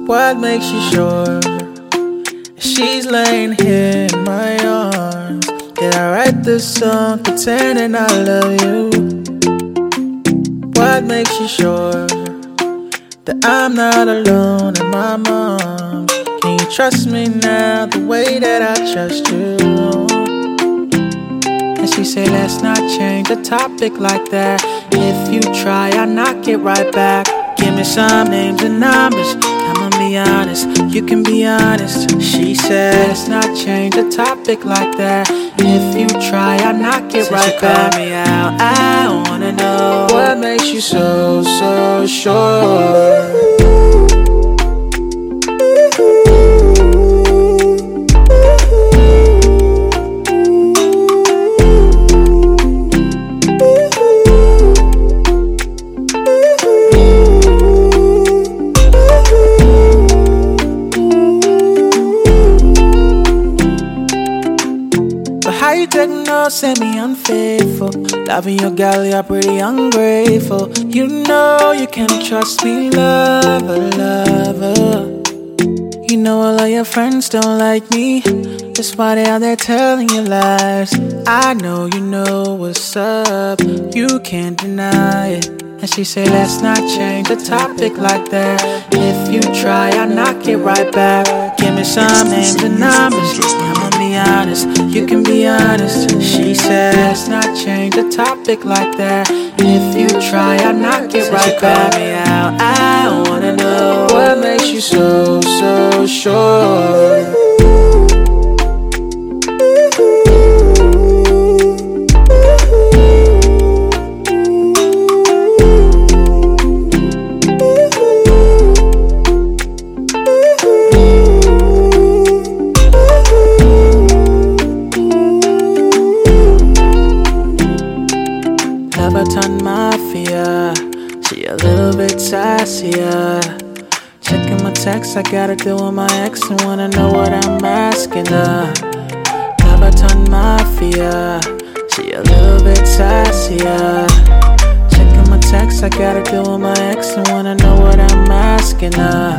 What makes you sure she's laying here in my arms? Did I write this song pretending I love you? What makes you sure that I'm not alone in my arms? Can you trust me now the way that I trust you? And she said, let's not change the topic like that. If you try, I'll knock it right back. Give me some names and numbers, I'ma be honest, you can be honest. She said, let's not change the topic like that. If you try, I'll knock it right back. Call me out, I wanna know what makes you so sure. How you take no, say me unfaithful? Loving your girl, you're pretty ungrateful. You know you can't trust me, lover, lover. You know all of your friends don't like me. That's why they out there telling you lies. I know you know what's up, you can't deny it. And she say, let's not change the topic like that. If you try, I'll knock it right back. Give me some names and numbers, I'ma be honest, you can be honest. She said, let's not change the topic like that. If you try, I'll knock it right back. Call me out, I wanna know what makes you so sure. Ton mafia, she a little bit sassier. Checking my texts, I gotta deal with my ex and wanna know what I'm asking her. Ton mafia, she a little bit sassier. Checking my texts, I gotta deal with my ex and wanna know what I'm asking her.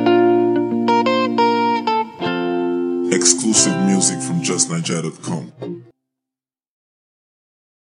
Exclusive music from JustNiger.com.